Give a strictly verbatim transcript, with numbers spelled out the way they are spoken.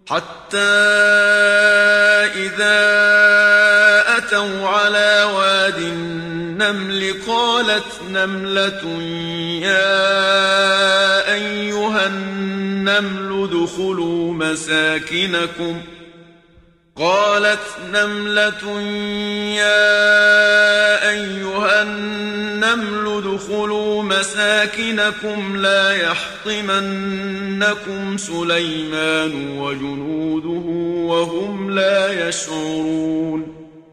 حتى إذا أتوا على واد النمل قالت نملة يا أيها النمل ادخلوا مساكنكم قالت نملة يا أيها النمل ادخلوا مساكنكم لا يحطمنكم سليمان وجنوده وهم لا يشعرون